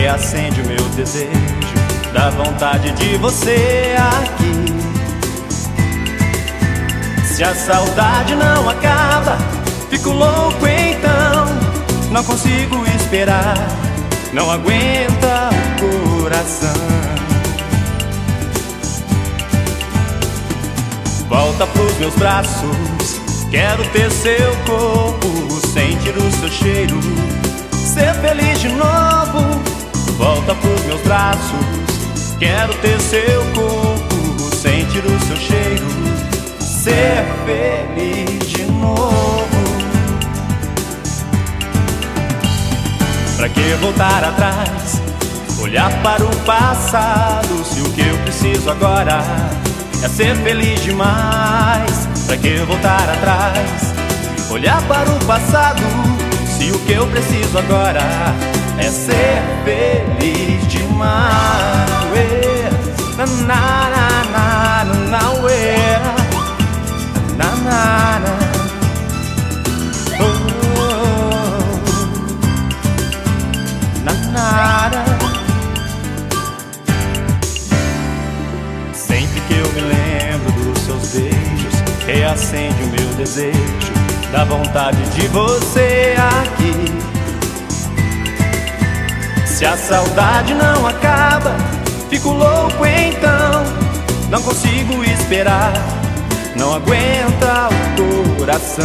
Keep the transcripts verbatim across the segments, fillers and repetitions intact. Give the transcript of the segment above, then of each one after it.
reacende o meu desejo, da vontade de você aqui. Se a saudade não acaba, fico louco então, não consigo esperar, não aguenta o coração. Volta pros meus braços, quero ter seu corpo, sentir o seu cheiro, ser feliz de novo. Volta pros meus braços, quero ter seu corpo, sentir o seu cheiro, ser feliz de novo. Pra que voltar atrás, olhar para o passado, se o que eu preciso agora é ser feliz demais? Pra que voltar atrás, olhar para o passado, se o que eu preciso agora é ser feliz demais? Na na na na na na na na. Oh, na na na. Sempre que eu me lembro dos seus beijos, reacende o meu desejo, da vontade de você aqui. Se a saudade não acaba, fico louco então, não consigo esperar, não aguenta o coração.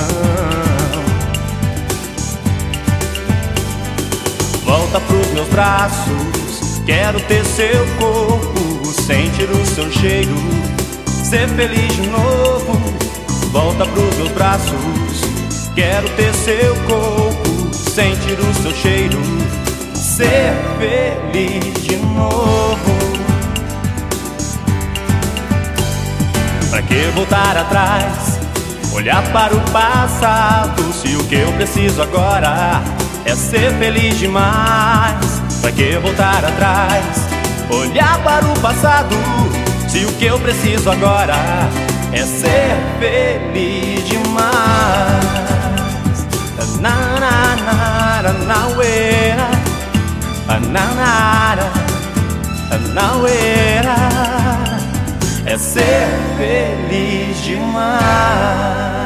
Volta pros meus braços, quero ter seu corpo, sentir o seu cheiro, ser feliz de novo. Volta pros meus braços, quero ter seu corpo, sentir o seu cheiro, ser feliz de novo. Pra que voltar atrás, olhar para o passado, se o que eu preciso agora é ser feliz demais? Pra que voltar atrás, olhar para o passado, se o que eu preciso agora é ser feliz demais? Na na na na na uera, na na na na uera, é ser feliz demais.